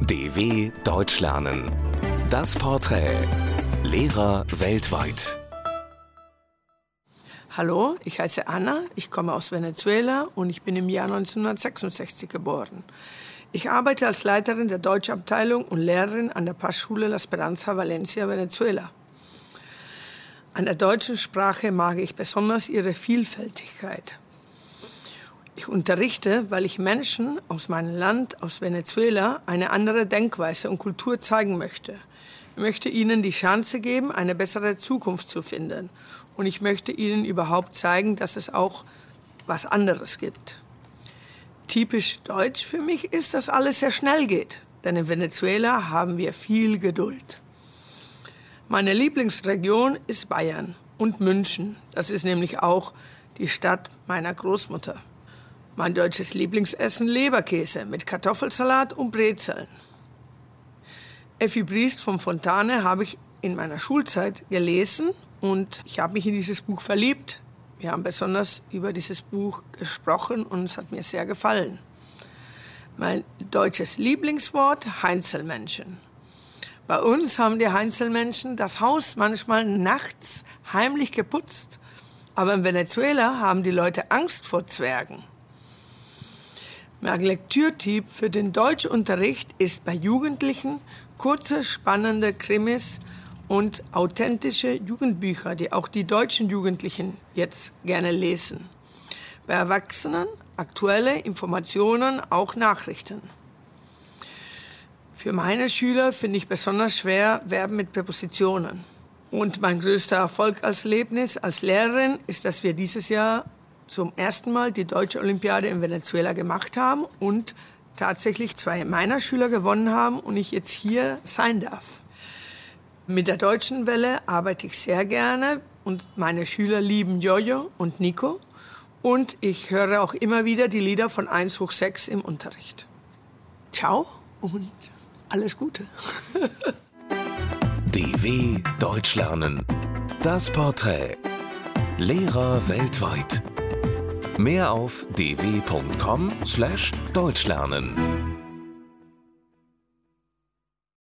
DW Deutsch lernen. Das Porträt. Lehrer weltweit. Hallo, ich heiße Anna, ich komme aus Venezuela und ich bin im Jahr 1966 geboren. Ich arbeite als Leiterin der Deutschabteilung und Lehrerin an der Passschule La Esperanza Valencia, Venezuela. An der deutschen Sprache mag ich besonders ihre Vielfältigkeit. Ich unterrichte, weil ich Menschen aus meinem Land, aus Venezuela, eine andere Denkweise und Kultur zeigen möchte. Ich möchte ihnen die Chance geben, eine bessere Zukunft zu finden. Und ich möchte ihnen überhaupt zeigen, dass es auch was anderes gibt. Typisch deutsch für mich ist, dass alles sehr schnell geht. Denn in Venezuela haben wir viel Geduld. Meine Lieblingsregion ist Bayern und München. Das ist nämlich auch die Stadt meiner Großmutter. Mein deutsches Lieblingsessen Leberkäse mit Kartoffelsalat und Brezeln. Effi Briest von Fontane habe ich in meiner Schulzeit gelesen und ich habe mich in dieses Buch verliebt. Wir haben besonders über dieses Buch gesprochen und es hat mir sehr gefallen. Mein deutsches Lieblingswort Heinzelmännchen. Bei uns haben die Heinzelmännchen das Haus manchmal nachts heimlich geputzt. Aber in Venezuela haben die Leute Angst vor Zwergen. Mein Lektürtyp für den Deutschunterricht ist bei Jugendlichen kurze, spannende Krimis und authentische Jugendbücher, die auch die deutschen Jugendlichen jetzt gerne lesen. Bei Erwachsenen aktuelle Informationen, auch Nachrichten. Für meine Schüler finde ich besonders schwer Verben mit Präpositionen. Und mein größter Erfolg als Erlebnis als Lehrerin ist, dass wir dieses Jahr zum ersten Mal die Deutsche Olympiade in Venezuela gemacht haben und tatsächlich 2 meiner Schüler gewonnen haben und ich jetzt hier sein darf. Mit der Deutschen Welle arbeite ich sehr gerne und meine Schüler lieben Jojo und Nico und ich höre auch immer wieder die Lieder von 1 hoch 6 im Unterricht. Ciao und alles Gute. DW Deutsch lernen. Das Porträt. Lehrer weltweit. Mehr auf dw.com/deutschlernen.